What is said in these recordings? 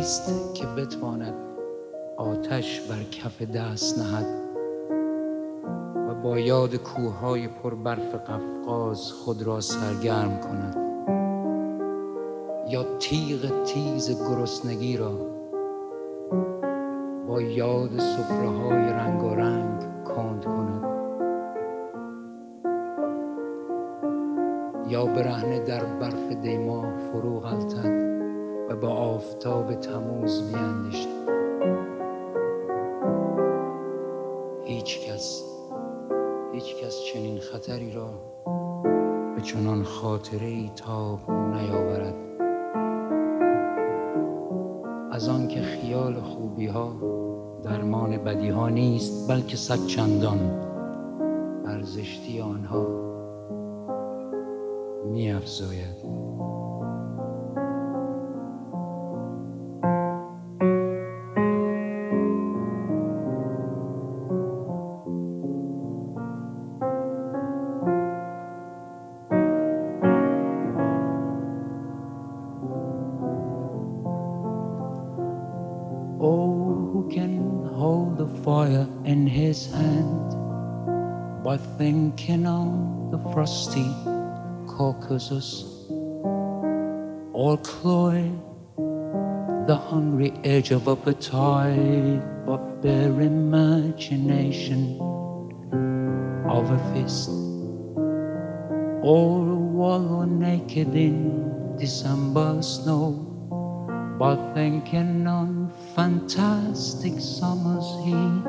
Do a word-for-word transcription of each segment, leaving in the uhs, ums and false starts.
کیست که بتواند آتش بر کف دست نهد و با یاد کوههای پر برف قفقاز خود را سرگرم کند، یا تیغ تیز گرسنگی را با یاد سفره‌های رنگارنگ کند کند، یا برهنه در برف دیما فرو غلتد و با آفتاب تموز بیندیشد. هیچ کس هیچ کس چنین خطری را به چنان خاطره‌ای تاب نیاورد، از آن که خیال خوبی ها درمان بدی ها نیست، بلکه صد چندان بر زشتی آنها می افزاید. Fire in his hand by thinking on the frosty Caucasus, or cloy the hungry edge of appetite, but bare imagination of a fist, or wallow naked in December snow by thinking on fantastic summer's heat.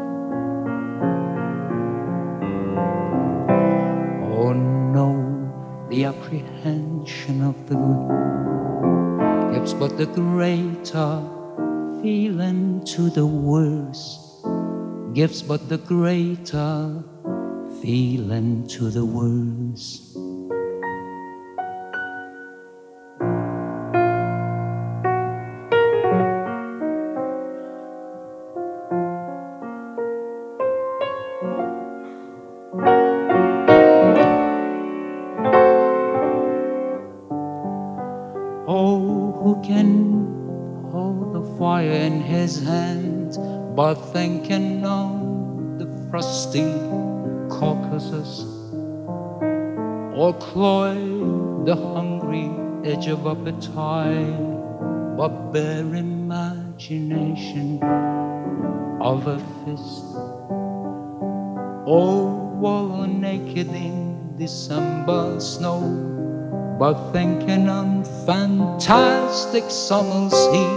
Oh no, the apprehension of the good gives but the greater feeling to the worse, gives but the greater feeling to the worse. By thinking on the frosty Caucasus, or cloy the hungry edge of appetite, but bare imagination of a fist, or wallow naked in December snow, but thinking on fantastic summer's heat.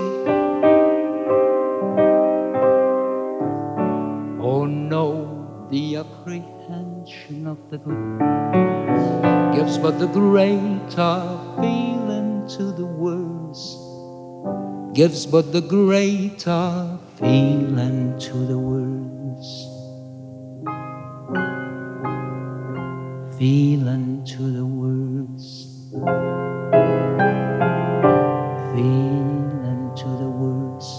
The apprehension of the good gives but the greater feeling to the worse, gives but the greater feeling to the worse, feeling to the worse, feeling to the worse.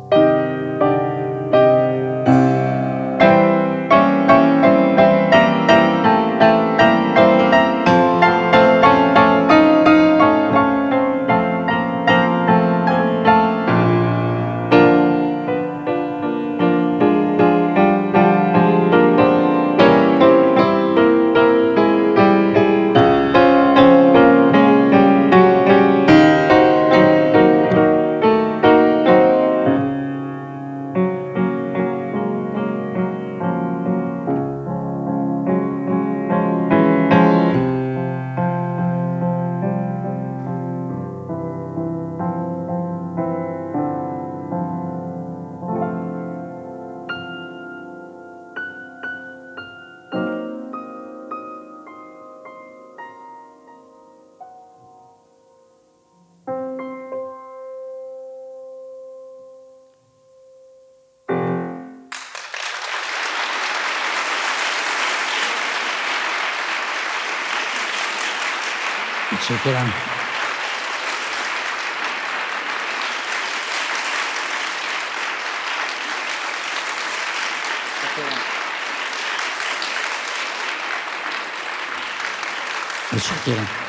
متشکرم. متشکرم.